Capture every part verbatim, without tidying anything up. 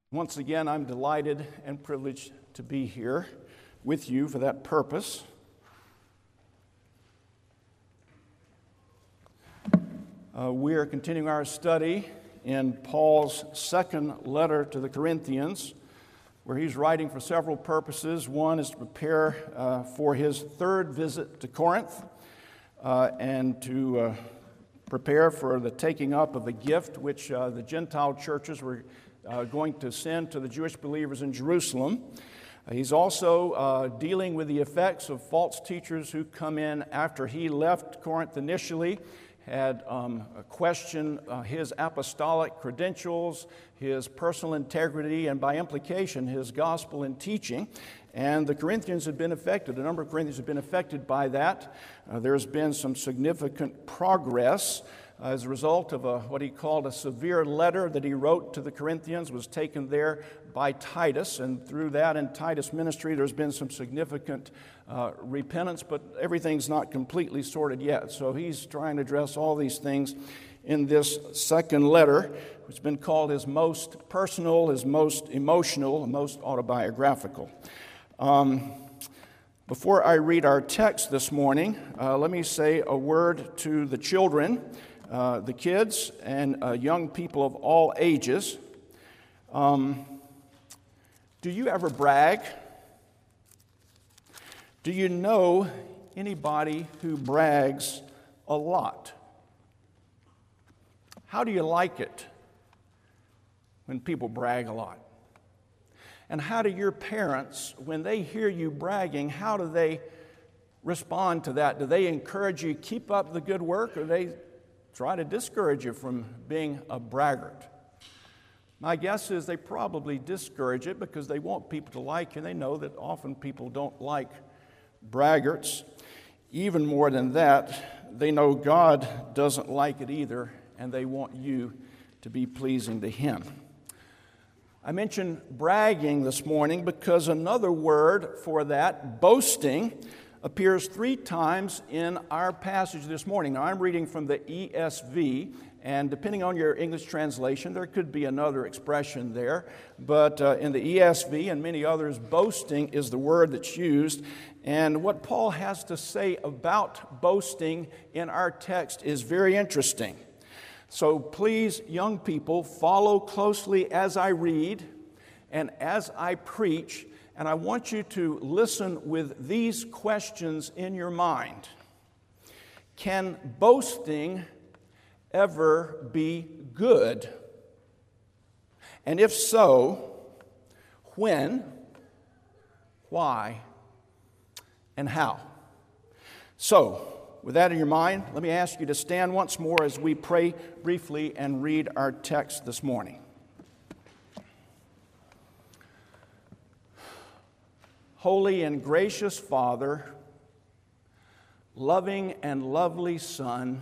Once again, I'm delighted and privileged to be here with you for that purpose. Uh, we are continuing our study in Paul's second letter to the Corinthians, where he's writing for several purposes. One is to prepare uh, for his third visit to Corinth uh, and to uh, prepare for the taking up of the gift which uh, the Gentile churches were Uh, going to send to the Jewish believers in Jerusalem. Uh, he's also uh, dealing with the effects of false teachers who come in after he left Corinth initially, had um, questioned uh, his apostolic credentials, his personal integrity, and by implication, his gospel and teaching. And the Corinthians have been affected. A number of Corinthians have been affected by that. Uh, there's been some significant progress Uh, as a result of a, what he called a severe letter that he wrote to the Corinthians, was taken there by Titus, and through that and Titus' ministry there's been some significant uh, repentance, but everything's not completely sorted yet. So he's trying to address all these things in this second letter, which has been called his most personal, his most emotional, most autobiographical. Um, before I read our text this morning, uh, let me say a word to the children, Uh, the kids and uh, young people of all ages. Um, do you ever brag? Do you know anybody who brags a lot? How do you like it when people brag a lot? And how do your parents, when they hear you bragging, how do they respond to that? Do they encourage you, keep up the good work, or they try to discourage you from being a braggart? My guess is they probably discourage it because they want people to like you. They know that often people don't like braggarts. Even more than that, they know God doesn't like it either, and they want you to be pleasing to Him. I mentioned bragging this morning because another word for that, boasting, appears three times in our passage this morning. Now, I'm reading from the E S V, and depending on your English translation, there could be another expression there. But uh, in the E S V and many others, boasting is the word that's used. And what Paul has to say about boasting in our text is very interesting. So please, young people, follow closely as I read and as I preach. And I want you to listen with these questions in your mind. Can boasting ever be good? And if so, when, why, and how? So, with that in your mind, let me ask you to stand once more as we pray briefly and read our text this morning. Holy and gracious Father, loving and lovely Son,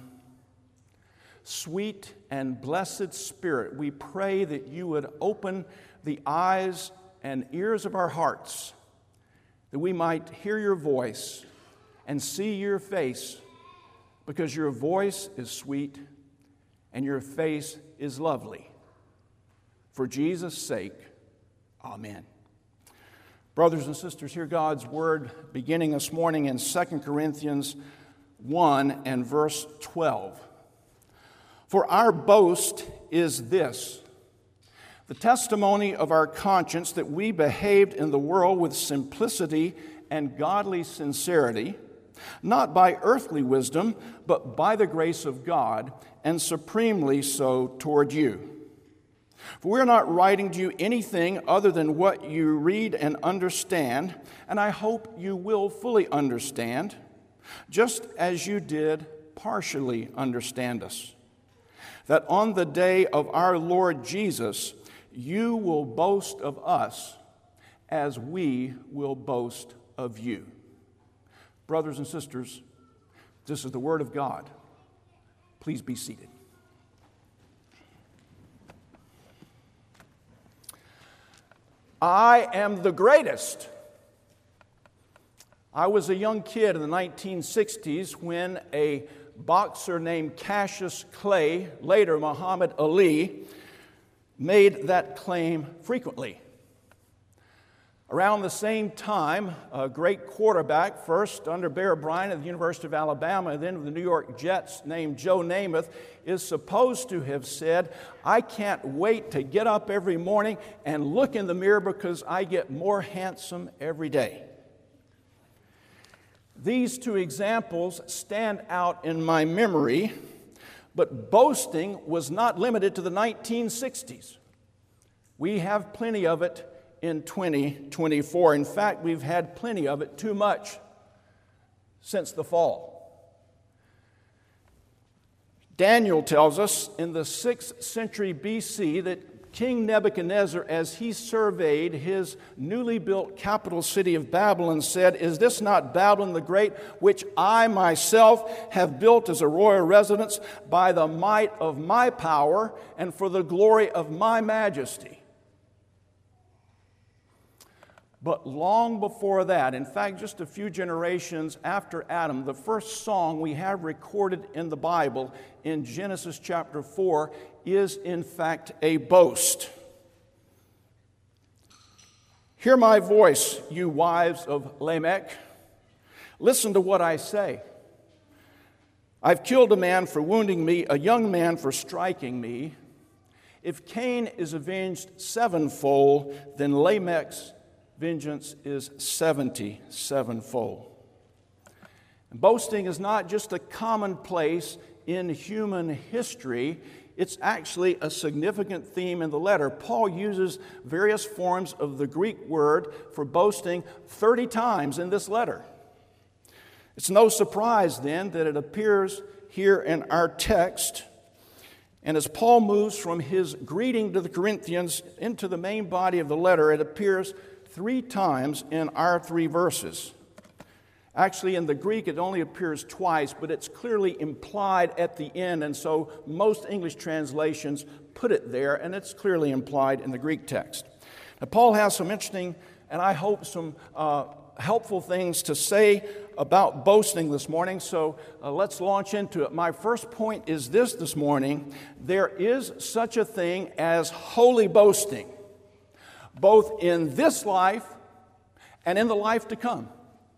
sweet and blessed Spirit, we pray that you would open the eyes and ears of our hearts, that we might hear your voice and see your face, because your voice is sweet and your face is lovely. For Jesus' sake, amen. Brothers and sisters, hear God's word beginning this morning in Second Corinthians one and verse twelve. For our boast is this, the testimony of our conscience, that we behaved in the world with simplicity and godly sincerity, not by earthly wisdom, but by the grace of God, and supremely so toward you. For we are not writing to you anything other than what you read and understand, and I hope you will fully understand, just as you did partially understand us, that on the day of our Lord Jesus, you will boast of us as we will boast of you. Brothers and sisters, this is the word of God. Please be seated. I am the greatest. I was a young kid in the nineteen sixties when a boxer named Cassius Clay, later Muhammad Ali, made that claim frequently. Around the same time, a great quarterback, first under Bear Bryant at the University of Alabama, and then with the New York Jets, named Joe Namath, is supposed to have said, "I can't wait to get up every morning and look in the mirror because I get more handsome every day." These two examples stand out in my memory, but boasting was not limited to the nineteen sixties. We have plenty of it in twenty twenty-four. In fact, we've had plenty of it, too much, since the fall. Daniel tells us in the sixth century B C that King Nebuchadnezzar, as he surveyed his newly built capital city of Babylon, said, "Is this not Babylon the Great, which I myself have built as a royal residence by the might of my power and for the glory of my majesty?" But long before that, in fact, just a few generations after Adam, the first song we have recorded in the Bible in Genesis chapter four is in fact a boast. "Hear my voice, you wives of Lamech. Listen to what I say. I've killed a man for wounding me, a young man for striking me. If Cain is avenged sevenfold, then Lamech's vengeance is seventy sevenfold." Boasting is not just a commonplace in human history, it's actually a significant theme in the letter. Paul uses various forms of the Greek word for boasting thirty times in this letter. It's no surprise then that it appears here in our text. And as Paul moves from his greeting to the Corinthians into the main body of the letter, it appears three times in our three verses. Actually, in the Greek, it only appears twice, but it's clearly implied at the end, and so most English translations put it there, and it's clearly implied in the Greek text. Now, Paul has some interesting, and I hope some uh, helpful things to say about boasting this morning, so uh, let's launch into it. My first point is this this morning: there is such a thing as holy boasting, both in this life and in the life to come.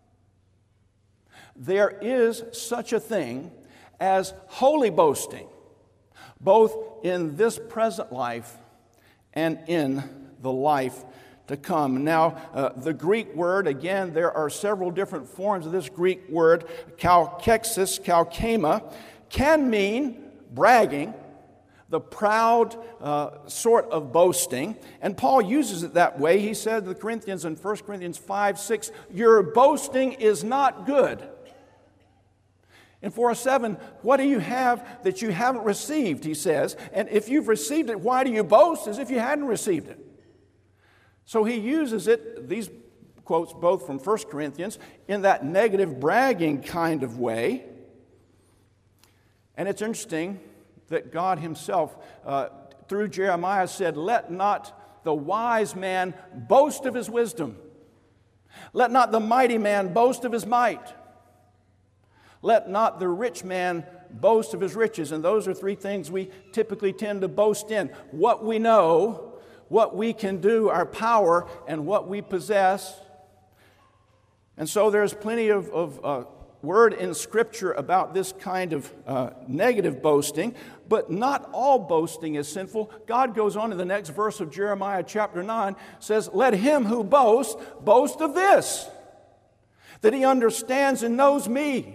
There is such a thing as holy boasting, both in this present life and in the life to come. Now, uh, the Greek word, again, there are several different forms of this Greek word, kalkexis, kalkema, can mean bragging, the proud uh, sort of boasting. And Paul uses it that way. He said to the Corinthians in First Corinthians five six, "Your boasting is not good." In four seven, "What do you have that you haven't received?" he says. And if you've received it, why do you boast as if you hadn't received it? So he uses it, these quotes both from First Corinthians, in that negative bragging kind of way. And it's interesting that God himself, uh, through Jeremiah, said, "Let not the wise man boast of his wisdom. Let not the mighty man boast of his might. Let not the rich man boast of his riches." And those are three things we typically tend to boast in: what we know, what we can do, our power, and what we possess. And so there's plenty of, of uh, word in Scripture about this kind of uh, negative boasting, but not all boasting is sinful. God goes on in the next verse of Jeremiah chapter nine, says, "Let him who boasts, boast of this, that he understands and knows me."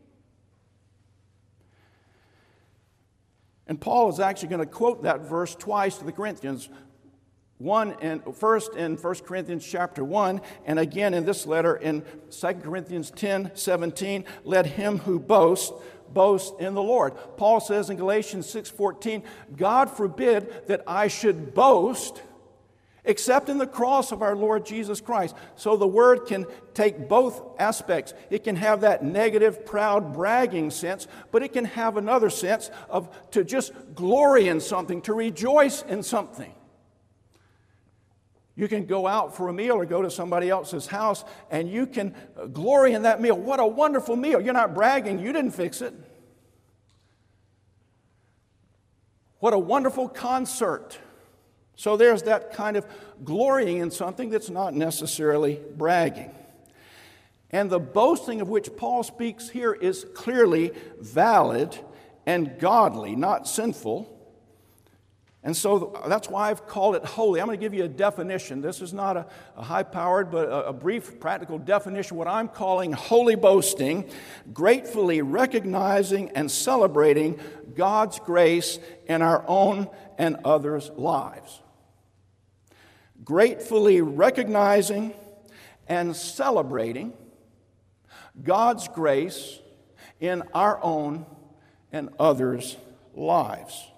And Paul is actually going to quote that verse twice to the Corinthians. One and first in First Corinthians chapter one, and again in this letter in Second Corinthians ten seventeen, "Let him who boasts, boast in the Lord." Paul says in Galatians six fourteen, "God forbid that I should boast except in the cross of our Lord Jesus Christ." So the word can take both aspects. It can have that negative, proud, bragging sense, but it can have another sense of to just glory in something, to rejoice in something. You can go out for a meal or go to somebody else's house and you can glory in that meal. What a wonderful meal. You're not bragging. You didn't fix it. What a wonderful concert. So there's that kind of glorying in something that's not necessarily bragging. And the boasting of which Paul speaks here is clearly valid and godly, not sinful. And so that's why I've called it holy. I'm going to give you a definition. This is not a, a high-powered, but a, a brief, practical definition. What I'm calling holy boasting, gratefully recognizing and celebrating God's grace in our own and others' lives. Gratefully recognizing and celebrating God's grace in our own and others' lives.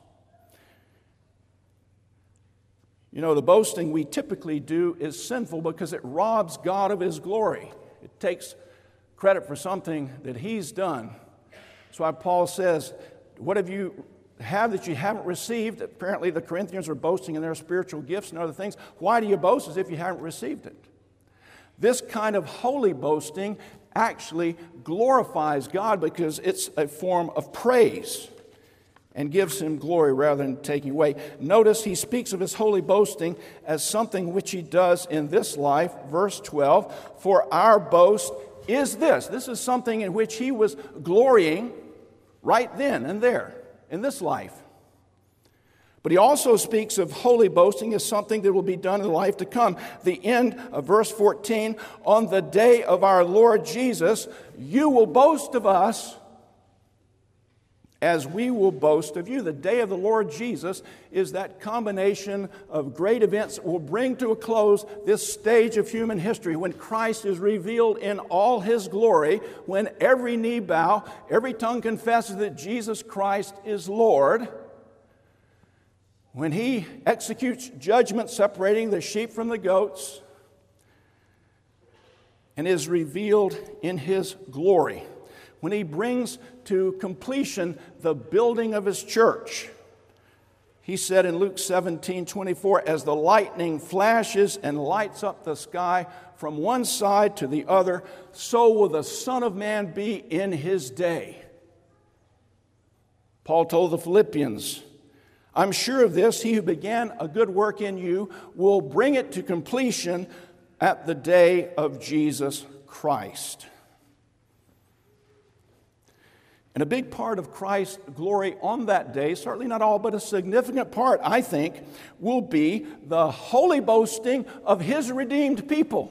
You know, the boasting we typically do is sinful because it robs God of His glory. It takes credit for something that He's done. That's why Paul says, what have you have that you haven't received? Apparently the Corinthians are boasting in their spiritual gifts and other things. Why do you boast as if you haven't received it? This kind of holy boasting actually glorifies God because it's a form of praise and gives Him glory rather than taking away. Notice he speaks of his holy boasting as something which he does in this life. Verse twelve, for our boast is this. This is something in which he was glorying right then and there in this life. But he also speaks of holy boasting as something that will be done in the life to come. The end of verse fourteen, on the day of our Lord Jesus, you will boast of us as we will boast of you. The day of the Lord Jesus is that combination of great events that will bring to a close this stage of human history when Christ is revealed in all His glory, when every knee bow, every tongue confesses that Jesus Christ is Lord. When He executes judgment separating the sheep from the goats and is revealed in His glory. When He brings to completion the building of His church. He said in Luke seventeen twenty-four, as the lightning flashes and lights up the sky from one side to the other, so will the Son of Man be in His day. Paul told the Philippians, I'm sure of this, he who began a good work in you will bring it to completion at the day of Jesus Christ. And a big part of Christ's glory on that day, certainly not all, but a significant part, I think, will be the holy boasting of His redeemed people.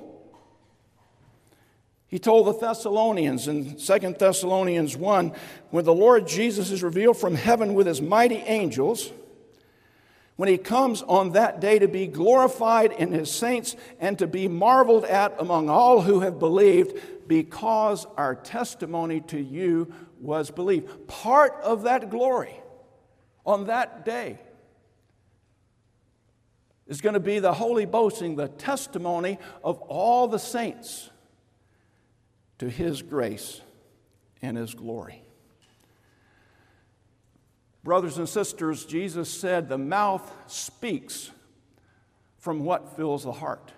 He told the Thessalonians in Second Thessalonians one, when the Lord Jesus is revealed from heaven with His mighty angels, when He comes on that day to be glorified in His saints and to be marveled at among all who have believed, because our testimony to you was believed. Part of that glory on that day is going to be the holy boasting, the testimony of all the saints to His grace and His glory. Brothers and sisters, Jesus said the mouth speaks from what fills the heart.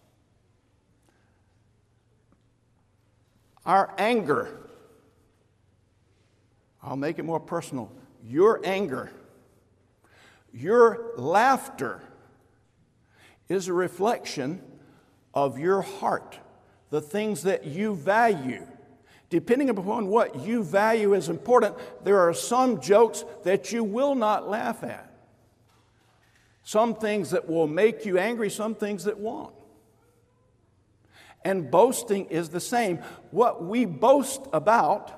Our anger, I'll make it more personal, your anger, your laughter is a reflection of your heart, the things that you value. Depending upon what you value as important, there are some jokes that you will not laugh at. Some things that will make you angry, some things that won't. And boasting is the same. What we boast about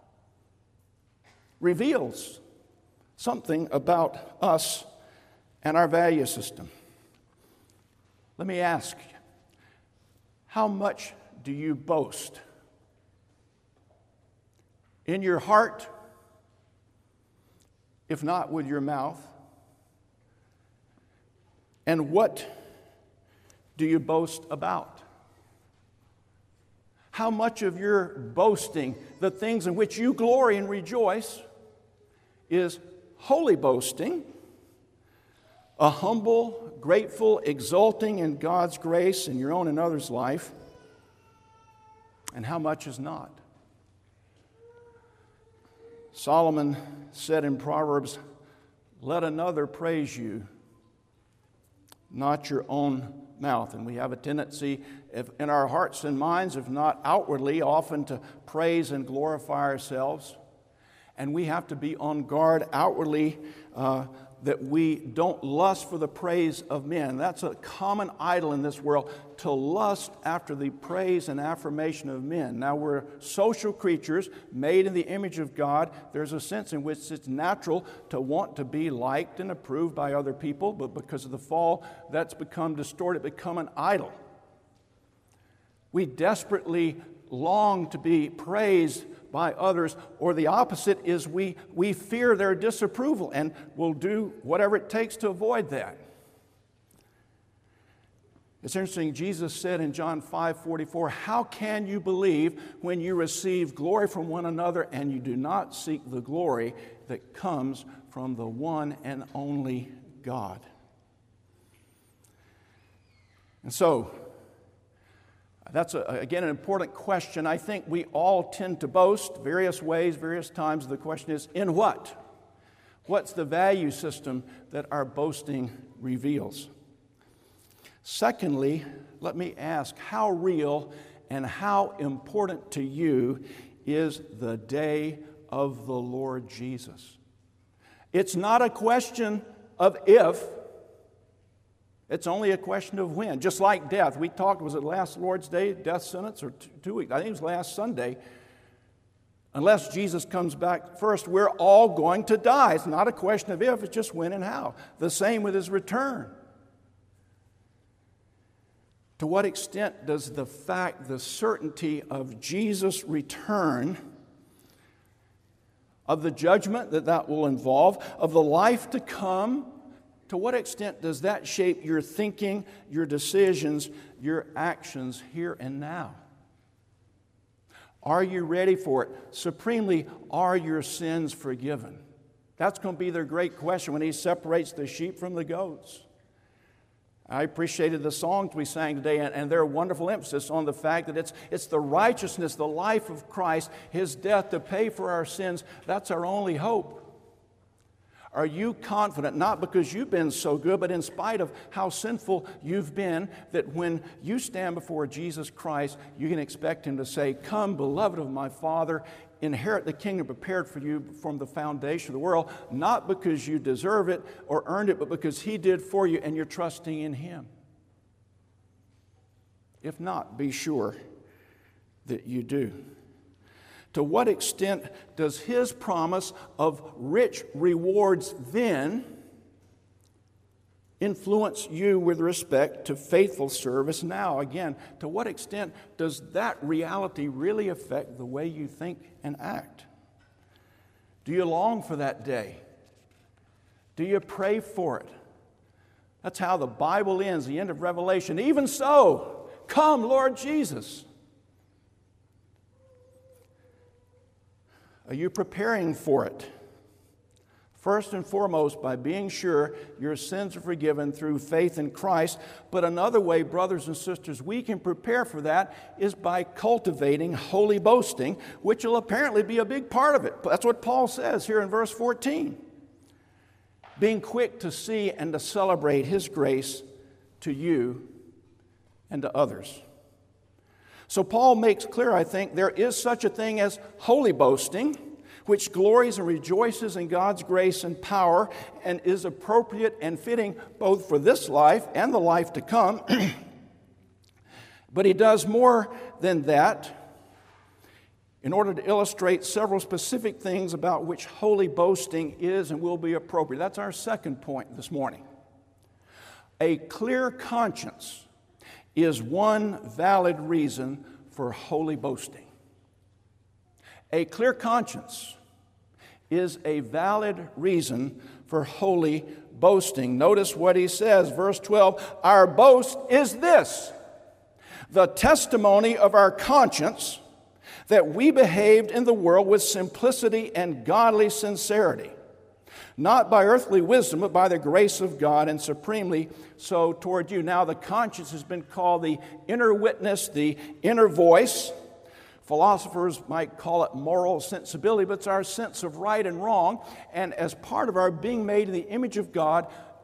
reveals something about us and our value system. Let me ask you, how much do you boast? In your heart, if not with your mouth? And what do you boast about? How much of your boasting, the things in which you glory and rejoice, is holy boasting, a humble, grateful, exulting in God's grace in your own and others' life, and how much is not? Solomon said in Proverbs, let another praise you not your own mouth. And we have a tendency if, in our hearts and minds, if not outwardly, often to praise and glorify ourselves. And we have to be on guard outwardly uh, that we don't lust for the praise of men. That's a common idol in this world, to lust after the praise and affirmation of men. Now, we're social creatures made in the image of God. There's a sense in which it's natural to want to be liked and approved by other people, but because of the fall, that's become distorted, become an idol. We desperately long to be praised by others, or the opposite is we, we fear their disapproval and will do whatever it takes to avoid that. It's interesting, Jesus said in John five forty-four, "How can you believe when you receive glory from one another and you do not seek the glory that comes from the one and only God?" And so, that's, a, again, an important question. I think we all tend to boast various ways, various times. The question is, in what? What's the value system that our boasting reveals? Secondly, let me ask, how real and how important to you is the day of the Lord Jesus? It's not a question of if. It's only a question of when. Just like death. We talked, was it last Lord's Day, death sentence, or two, two weeks? I think it was last Sunday. Unless Jesus comes back first, we're all going to die. It's not a question of if, it's just when and how. The same with His return. To what extent does the fact, the certainty of Jesus' return, of the judgment that that will involve, of the life to come, to what extent does that shape your thinking, your decisions, your actions here and now? Are you ready for it? Supremely, are your sins forgiven? That's going to be their great question when He separates the sheep from the goats. I appreciated the songs we sang today and, and their wonderful emphasis on the fact that it's, it's the righteousness, the life of Christ, His death to pay for our sins. That's our only hope. Are you confident, not because you've been so good, but in spite of how sinful you've been, that when you stand before Jesus Christ, you can expect Him to say, "Come, beloved of my Father, inherit the kingdom prepared for you from the foundation of the world," not because you deserve it or earned it, but because He did for you and you're trusting in Him? If not, be sure that you do. To what extent does His promise of rich rewards then influence you with respect to faithful service now? Again, to what extent does that reality really affect the way you think and act? Do you long for that day? Do you pray for it? That's how the Bible ends, the end of Revelation. Even so, come, Lord Jesus. Are you preparing for it? First and foremost, by being sure your sins are forgiven through faith in Christ. But another way, brothers and sisters, we can prepare for that is by cultivating holy boasting, which will apparently be a big part of it. That's what Paul says here in verse fourteen. Being quick to see and to celebrate His grace to you and to others. So Paul makes clear, I think, there is such a thing as holy boasting, which glories and rejoices in God's grace and power and is appropriate and fitting both for this life and the life to come. But he does more than that in order to illustrate several specific things about which holy boasting is and will be appropriate. That's our second point this morning. A clear conscience is one valid reason for holy boasting. A clear conscience is a valid reason for holy boasting. Notice what he says, verse twelve, "Our boast is this, the testimony of our conscience, that we behaved in the world with simplicity and godly sincerity, not by earthly wisdom, but by the grace of God, and supremely so toward you." Now, the conscience has been called the inner witness, the inner voice. Philosophers might call it moral sensibility, but it's our sense of right and wrong. And as part of our being made in the image of God,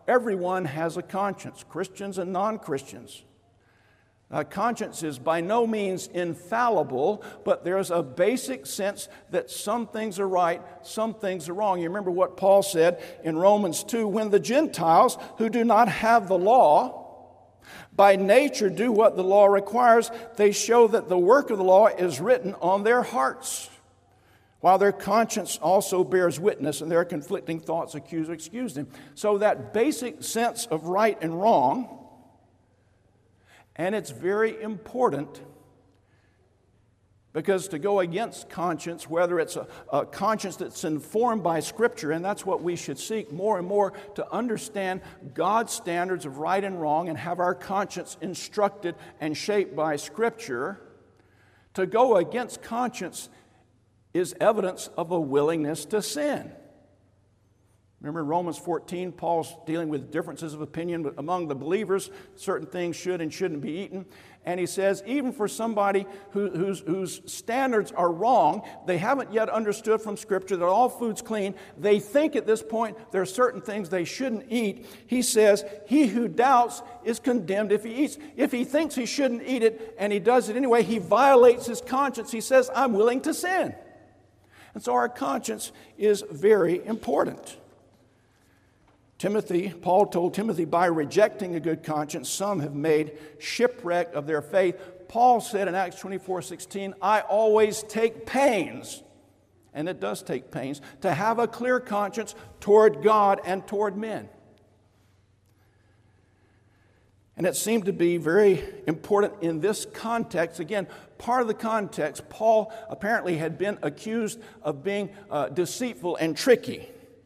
everyone has a conscience, Christians and non-Christians. Uh, conscience is by no means infallible, but there's a basic sense that some things are right, some things are wrong. You remember what Paul said in Romans two, when the Gentiles who do not have the law, by nature do what the law requires, they show that the work of the law is written on their hearts, while their conscience also bears witness, and their conflicting thoughts accuse or excuse them. So that basic sense of right and wrong, and it's very important, because to go against conscience, whether it's a, a conscience that's informed by Scripture, and that's what we should seek more and more, to understand God's standards of right and wrong and have our conscience instructed and shaped by Scripture, to go against conscience is evidence of a willingness to sin. Remember in Romans fourteen, Paul's dealing with differences of opinion among the believers. Certain things should and shouldn't be eaten. And he says, even for somebody who, whose, whose standards are wrong, they haven't yet understood from Scripture that all food's clean. They think at this point there are certain things they shouldn't eat. He says, he who doubts is condemned if he eats. If he thinks he shouldn't eat it and he does it anyway, he violates his conscience. He says, I'm willing to sin. And so our conscience is very important. Timothy, Paul told Timothy, by rejecting a good conscience, some have made shipwreck of their faith. Paul said in Acts twenty-four sixteen, I always take pains, and it does take pains, to have a clear conscience toward God and toward men. And it seemed to be very important in this context. Again, part of the context, Paul apparently had been accused of being uh, deceitful and tricky.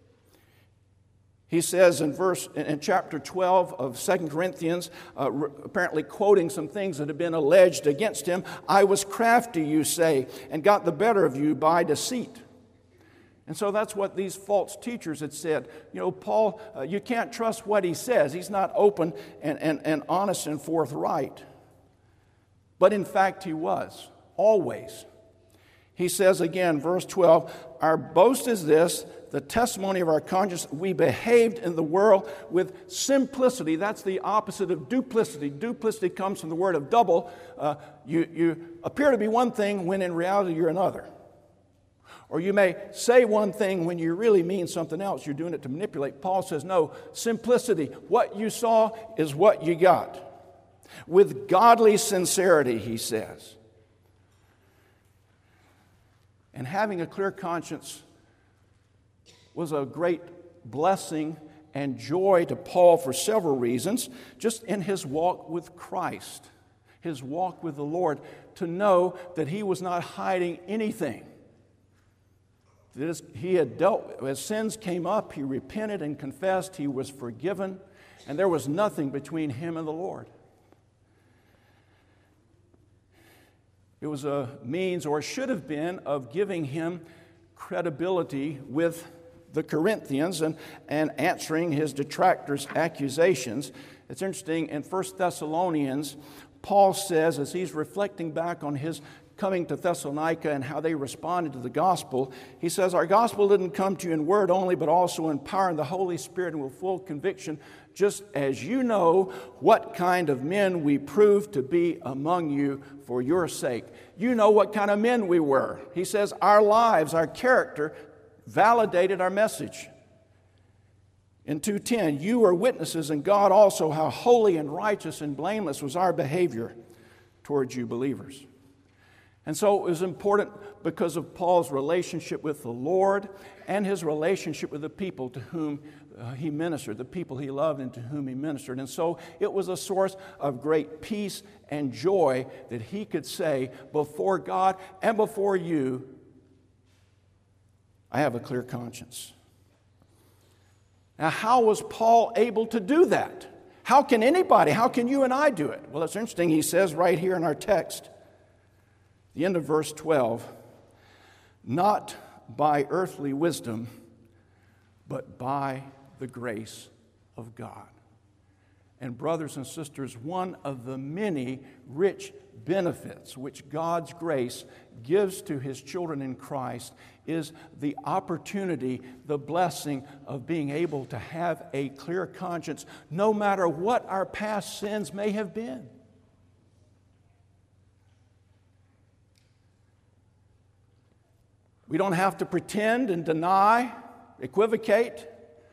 He says in verse in chapter twelve of Second Corinthians, uh, re- apparently quoting some things that have been alleged against him, I was crafty, you say, and got the better of you by deceit. And so that's what these false teachers had said. You know, Paul, uh, you can't trust what he says. He's not open and, and, and honest and forthright. But in fact, he was, always. He says again, verse twelve, our boast is this, the testimony of our conscience, we behaved in the world with simplicity. That's the opposite of duplicity. Duplicity comes from the word of double. Uh, you, you appear to be one thing when in reality you're another. Or you may say one thing when you really mean something else. You're doing it to manipulate. Paul says, no, simplicity. What you saw is what you got. With godly sincerity, he says. And having a clear conscience was a great blessing and joy to Paul for several reasons. Just in his walk with Christ, his walk with the Lord, to know that he was not hiding anything. That he had dealt, as sins came up, he repented and confessed, he was forgiven, and there was nothing between him and the Lord. It was a means, or should have been, of giving him credibility with the Corinthians and, and answering his detractors' accusations. It's interesting, in First Thessalonians, Paul says, as he's reflecting back on his coming to Thessalonica and how they responded to the gospel, he says, our gospel didn't come to you in word only, but also in power and the Holy Spirit and with full conviction, just as you know what kind of men we proved to be among you for your sake. You know what kind of men we were. He says our lives, our character, validated our message. In two ten, you are witnesses, and God also, how holy and righteous and blameless was our behavior towards you believers. And so it was important because of Paul's relationship with the Lord and his relationship with the people to whom uh, he ministered, the people he loved and to whom he ministered. And so it was a source of great peace and joy that he could say before God and before you, I have a clear conscience. Now, how was Paul able to do that? How can anybody, how can you and I do it? Well, it's interesting. He says right here in our text, the end of verse twelve, not by earthly wisdom, but by the grace of God. And brothers and sisters, one of the many rich benefits which God's grace gives to His children in Christ is the opportunity, the blessing of being able to have a clear conscience, no matter what our past sins may have been. We don't have to pretend and deny, equivocate.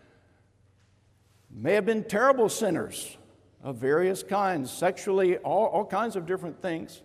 May have been terrible sinners of various kinds, sexually, all, all kinds of different things.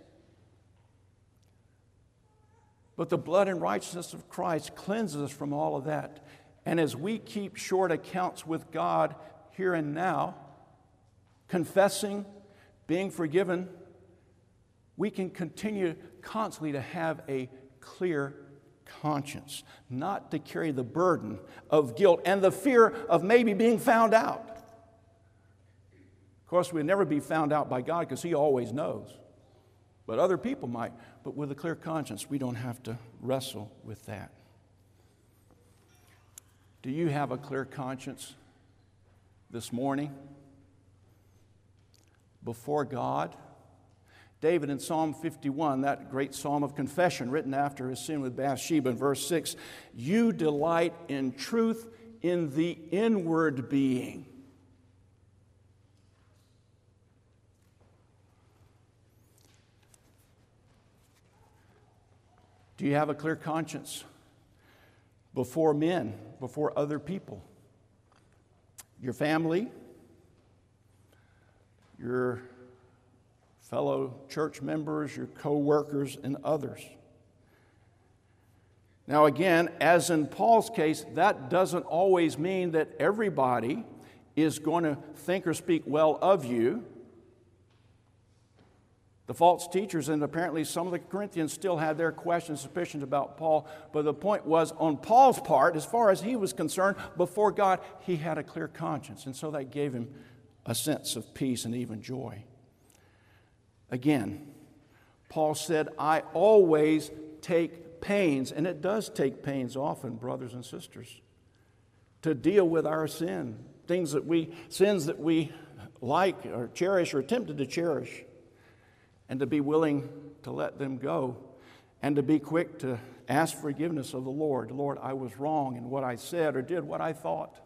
But the blood and righteousness of Christ cleanses us from all of that. And as we keep short accounts with God here and now, confessing, being forgiven, we can continue constantly to have a clear conscience, not to carry the burden of guilt and the fear of maybe being found out. Of course, we'll never be found out by God because He always knows. But other people might. But with a clear conscience, we don't have to wrestle with that. Do you have a clear conscience this morning before God? David in Psalm fifty-one, that great psalm of confession written after his sin with Bathsheba, in verse six, you delight in truth in the inward being. Do you have a clear conscience before men, before other people? Your family, your fellow church members, your co-workers, and others. Now again, as in Paul's case, that doesn't always mean that everybody is going to think or speak well of you. The false teachers, and apparently some of the Corinthians still had their questions, suspicions about Paul, but the point was, on Paul's part, as far as he was concerned, before God, he had a clear conscience, and so that gave him a sense of peace and even joy. Again, Paul said, I always take pains, and it does take pains often, brothers and sisters, to deal with our sin, things that we, sins that we like or cherish or attempted to cherish, and to be willing to let them go, and to be quick to ask forgiveness of the Lord. Lord, I was wrong in what I said or did what I thought.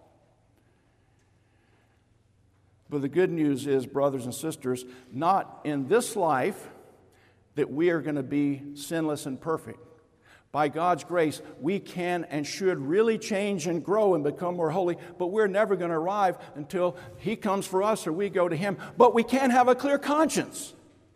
But the good news is, brothers and sisters, not in this life that we are going to be sinless and perfect. By God's grace, we can and should really change and grow and become more holy, but we're never going to arrive until He comes for us or we go to Him. But we can have a clear conscience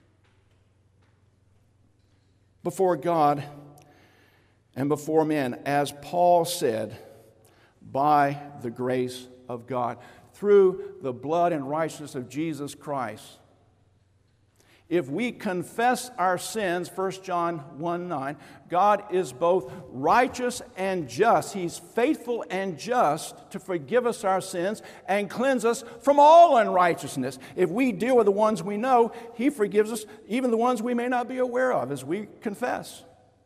before God and before men, as Paul said, by the grace of God, through the blood and righteousness of Jesus Christ. If we confess our sins, First John one nine, God is both righteous and just. He's faithful and just to forgive us our sins and cleanse us from all unrighteousness. If we deal with the ones we know, He forgives us, even the ones we may not be aware of, as we confess.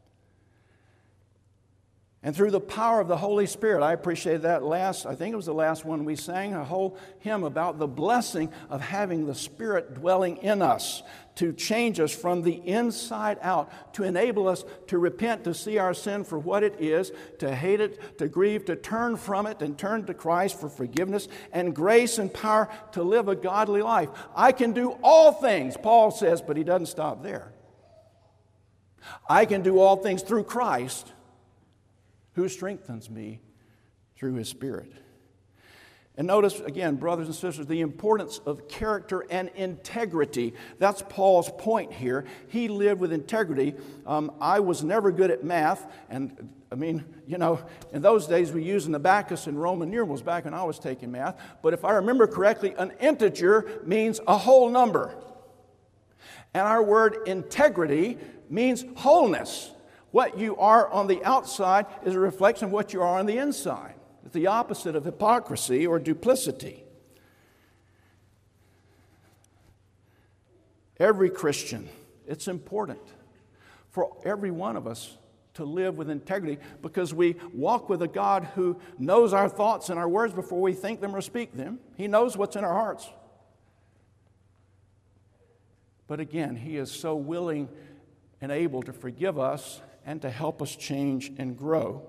And through the power of the Holy Spirit, I appreciate that last, I think it was the last one we sang, a whole hymn about the blessing of having the Spirit dwelling in us to change us from the inside out, to enable us to repent, to see our sin for what it is, to hate it, to grieve, to turn from it and turn to Christ for forgiveness and grace and power to live a godly life. I can do all things, Paul says, but he doesn't stop there. I can do all things through Christ, who strengthens me through His Spirit. And notice, again, brothers and sisters, the importance of character and integrity. That's Paul's point here. He lived with integrity. Um, I was never good at math, and I mean, you know, in those days we used an abacus and Roman numerals back when I was taking math. But if I remember correctly, an integer means a whole number. And our word integrity means wholeness. What you are on the outside is a reflection of what you are on the inside. It's the opposite of hypocrisy or duplicity. Every Christian, it's important for every one of us to live with integrity, because we walk with a God who knows our thoughts and our words before we think them or speak them. He knows what's in our hearts. But again, He is so willing and able to forgive us and to help us change and grow.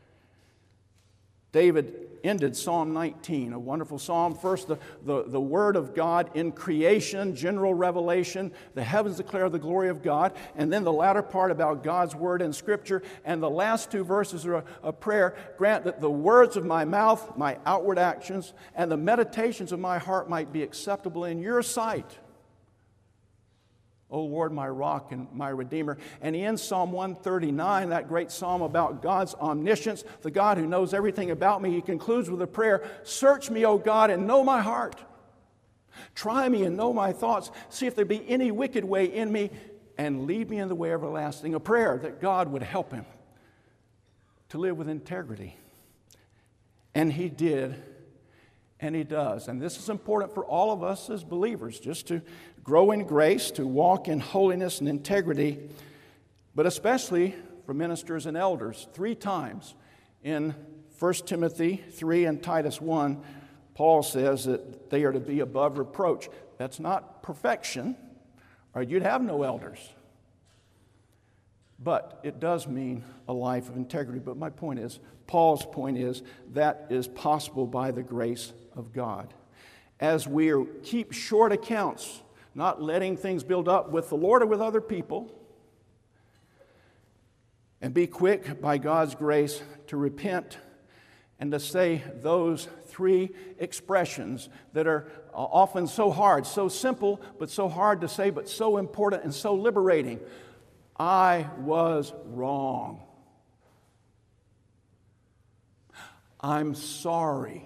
David ended Psalm nineteen, a wonderful psalm. First, the, the, the Word of God in creation, general revelation. The heavens declare the glory of God. And then the latter part about God's Word in Scripture. And the last two verses are a, a prayer. Grant that the words of my mouth, my outward actions, and the meditations of my heart might be acceptable in your sight, O Lord, my rock and my redeemer. And he ends Psalm one thirty-nine, that great psalm about God's omniscience, the God who knows everything about me. He concludes with a prayer, search me, O God, and know my heart. Try me and know my thoughts. See if there be any wicked way in me, and lead me in the way everlasting. A prayer that God would help him to live with integrity. And he did, and he does. And this is important for all of us as believers, just to grow in grace, to walk in holiness and integrity, but especially for ministers and elders. Three times in First Timothy three and Titus one, Paul says that they are to be above reproach. That's not perfection, or you'd have no elders. But it does mean a life of integrity. But my point is, Paul's point is, that is possible by the grace of God. As we keep short accounts, not letting things build up with the Lord or with other people, and be quick by God's grace to repent and to say those three expressions that are often so hard, so simple, but so hard to say, but so important and so liberating. I was wrong. I'm sorry.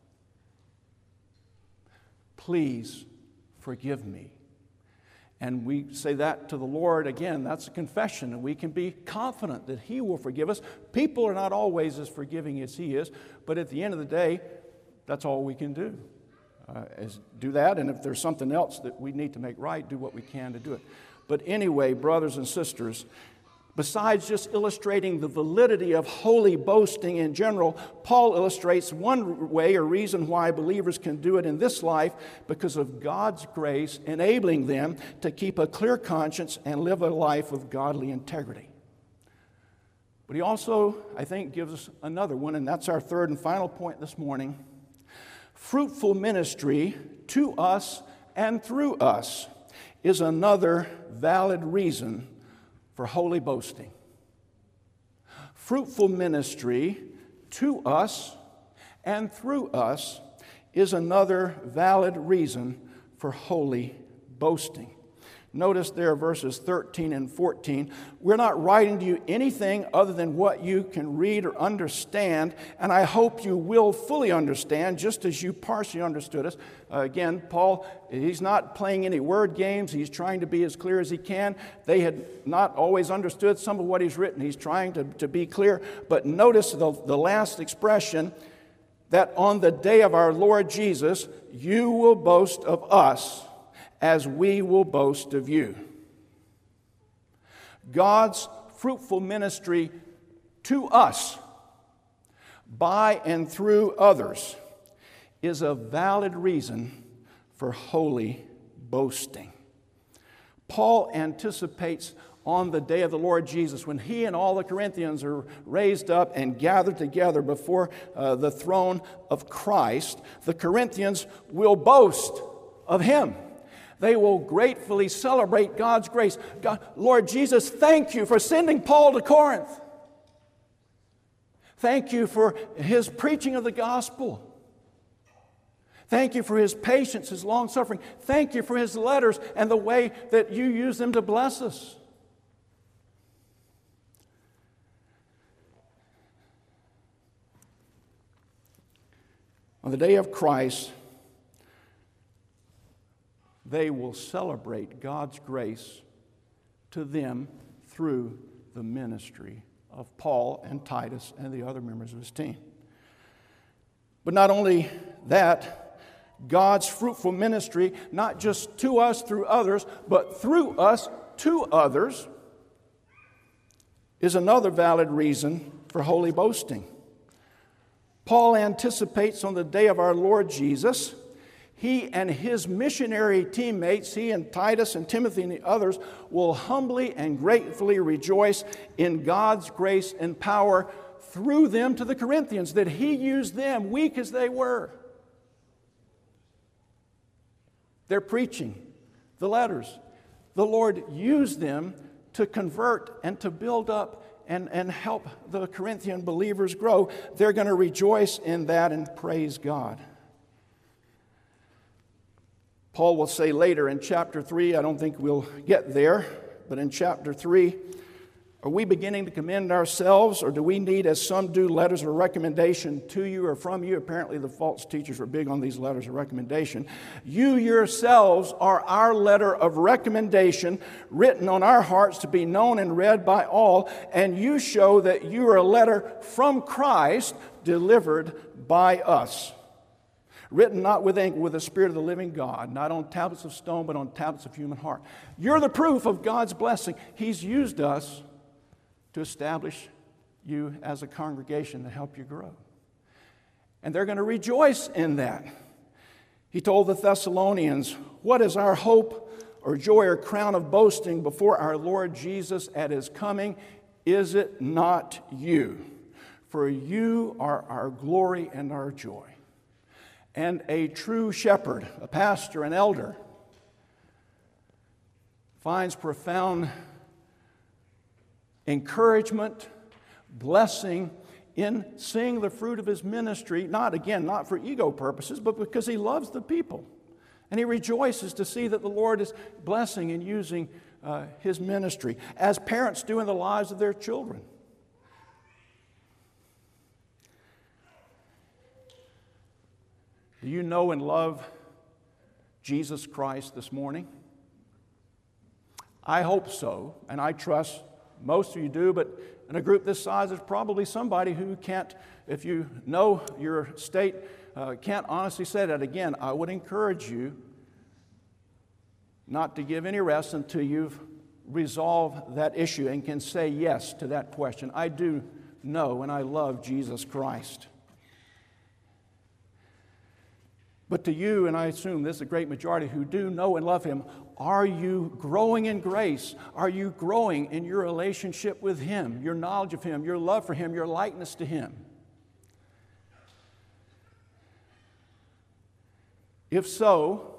Please forgive me. And we say that to the Lord. Again, that's a confession, and we can be confident that He will forgive us. People are not always as forgiving as He is, but at the end of the day, that's all we can do, uh, is do that. And if there's something else that we need to make right, do what we can to do it. But anyway, brothers and sisters, besides just illustrating the validity of holy boasting in general, Paul illustrates one way or reason why believers can do it in this life, because of God's grace enabling them to keep a clear conscience and live a life of godly integrity. But he also, I think, gives us another one, and that's our third and final point this morning. Fruitful ministry to us and through us is another valid reason for holy boasting. Fruitful ministry to us and through us is another valid reason for holy boasting. Notice there verses thirteen and fourteen. We're not writing to you anything other than what you can read or understand, and I hope you will fully understand, just as you partially understood us. Uh, again, Paul, he's not playing any word games. He's trying to be as clear as he can. They had not always understood some of what he's written. He's trying to, to be clear. But notice the, the last expression, that on the day of our Lord Jesus, you will boast of us, as we will boast of you. God's fruitful ministry to us by and through others is a valid reason for holy boasting. Paul anticipates on the day of the Lord Jesus, when he and all the Corinthians are raised up and gathered together before uh, the throne of Christ, the Corinthians will boast of him. They will gratefully celebrate God's grace. God, Lord Jesus, thank you for sending Paul to Corinth. Thank you for his preaching of the gospel. Thank you for his patience, his long-suffering. Thank you for his letters and the way that you use them to bless us. On the day of Christ, they will celebrate God's grace to them through the ministry of Paul and Titus and the other members of his team. But not only that, God's fruitful ministry, not just to us through others, but through us to others, is another valid reason for holy boasting. Paul anticipates on the day of our Lord Jesus, He and his missionary teammates, he and Titus and Timothy and the others, will humbly and gratefully rejoice in God's grace and power through them to the Corinthians, that he used them, weak as they were. Their preaching, the letters, the Lord used them to convert and to build up and, and help the Corinthian believers grow. They're going to rejoice in that and praise God. Paul will say later in chapter three, I don't think we'll get there, but in chapter three, are we beginning to commend ourselves, or do we need, as some do, letters of recommendation to you or from you? Apparently the false teachers were big on these letters of recommendation. You yourselves are our letter of recommendation, written on our hearts to be known and read by all, and you show that you are a letter from Christ, delivered by us. Written not with ink, with the Spirit of the living God, not on tablets of stone, but on tablets of human heart. You're the proof of God's blessing. He's used us to establish you as a congregation to help you grow. And they're going to rejoice in that. He told the Thessalonians, what is our hope or joy or crown of boasting before our Lord Jesus at his coming? Is it not you? For you are our glory and our joy. And a true shepherd, a pastor, an elder, finds profound encouragement, blessing in seeing the fruit of his ministry, not again, not for ego purposes, but because he loves the people. And he rejoices to see that the Lord is blessing and using uh, his ministry, as parents do in the lives of their children. Do you know and love Jesus Christ this morning? I hope so, and I trust most of you do, but in a group this size, there's probably somebody who can't, if you know your state, uh, can't honestly say that. Again, I would encourage you not to give any rest until you've resolved that issue and can say yes to that question. I do know and I love Jesus Christ. But to you, and I assume this is a great majority who do know and love him, are you growing in grace? Are you growing in your relationship with him, your knowledge of him, your love for him, your likeness to him? If so,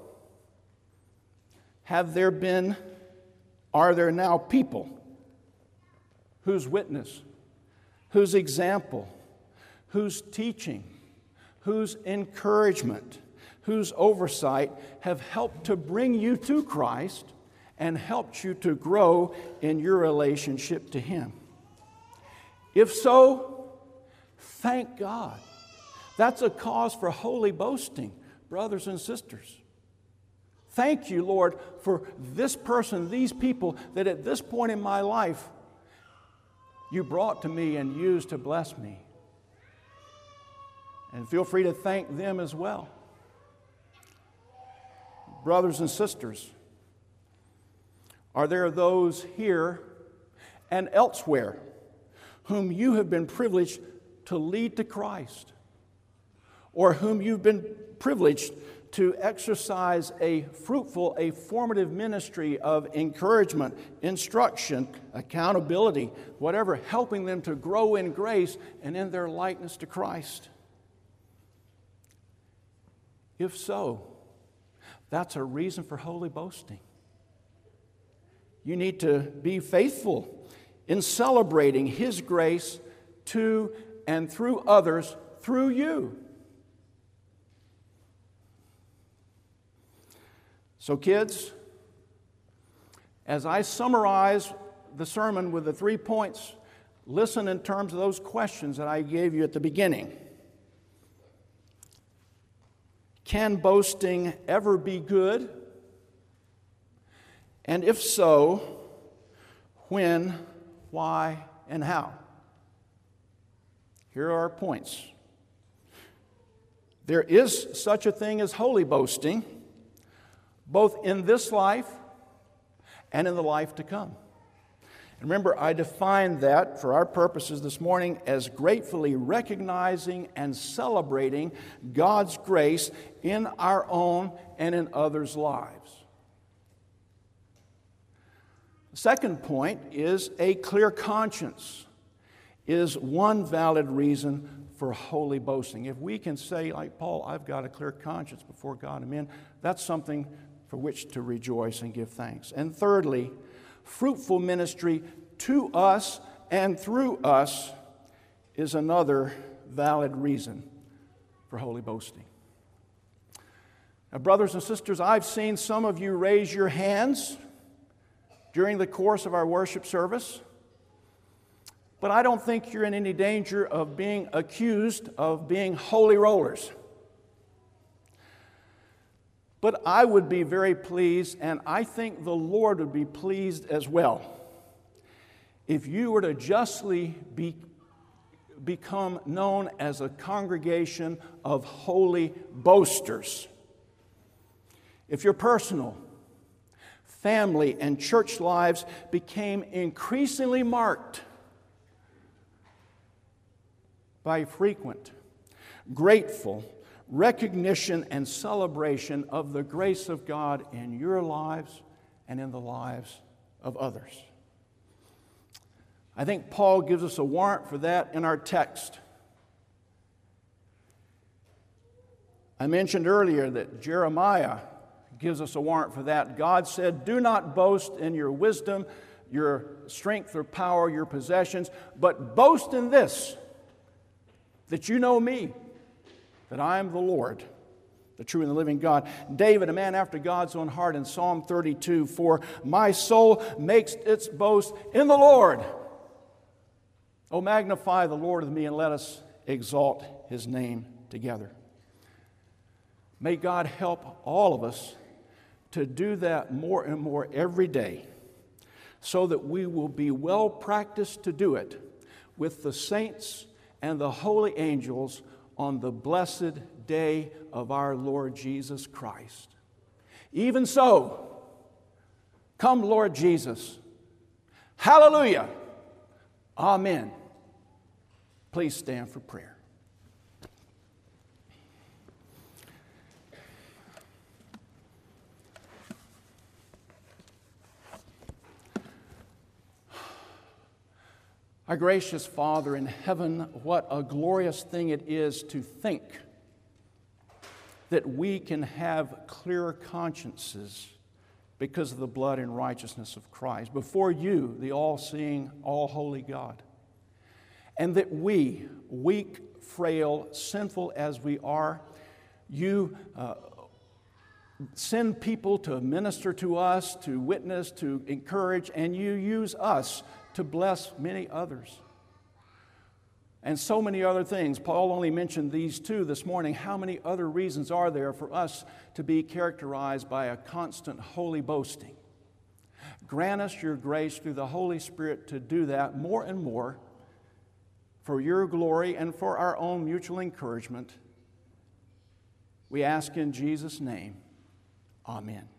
have there been, are there now people whose witness, whose example, whose teaching, whose encouragement, whose oversight have helped to bring you to Christ and helped you to grow in your relationship to him? If so, thank God. That's a cause for holy boasting, brothers and sisters. Thank you, Lord, for this person, these people that at this point in my life you brought to me and used to bless me. And feel free to thank them as well. Brothers and sisters, are there those here and elsewhere whom you have been privileged to lead to Christ, or whom you've been privileged to exercise a fruitful, a formative ministry of encouragement, instruction, accountability, whatever, helping them to grow in grace and in their likeness to Christ? If so, that's a reason for holy boasting. You need to be faithful in celebrating his grace to and through others through you. So kids, as I summarize the sermon with the three points, listen in terms of those questions that I gave you at the beginning. Can boasting ever be good? And if so, when, why, and how? Here are our points. There is such a thing as holy boasting, both in this life and in the life to come. Remember, I defined that for our purposes this morning as gratefully recognizing and celebrating God's grace in our own and in others' lives. The second point is a clear conscience is one valid reason for holy boasting. If we can say, like Paul, I've got a clear conscience before God and men, that's something for which to rejoice and give thanks. And thirdly, fruitful ministry to us and through us is another valid reason for holy boasting. Now, brothers and sisters, I've seen some of you raise your hands during the course of our worship service, but I don't think you're in any danger of being accused of being holy rollers. But I would be very pleased, and I think the Lord would be pleased as well, if you were to justly be, become known as a congregation of holy boasters. If your personal, family, and church lives became increasingly marked by frequent, grateful recognition and celebration of the grace of God in your lives and in the lives of others. I think Paul gives us a warrant for that in our text. I mentioned earlier that Jeremiah gives us a warrant for that. God said, "Do not boast in your wisdom, your strength or power, your possessions, but boast in this, that you know me, that I am the Lord, the true and the living God." David, a man after God's own heart, in Psalm thirty-two, "For my soul makes its boast in the Lord. O magnify the Lord with me, and let us exalt His name together." May God help all of us to do that more and more every day, so that we will be well practiced to do it with the saints and the holy angels on the blessed day of our Lord Jesus Christ. Even so, come Lord Jesus. Hallelujah. Amen. Please stand for prayer. Our gracious Father in heaven, what a glorious thing it is to think that we can have clear consciences because of the blood and righteousness of Christ before you, the all-seeing, all-holy God. And that we, weak, frail, sinful as we are, you uh, send people to minister to us, to witness, to encourage, and you use us to bless many others. And so many other things. Paul only mentioned these two this morning. How many other reasons are there for us to be characterized by a constant holy boasting? Grant us your grace through the Holy Spirit to do that more and more for your glory and for our own mutual encouragement. We ask in Jesus' name. Amen.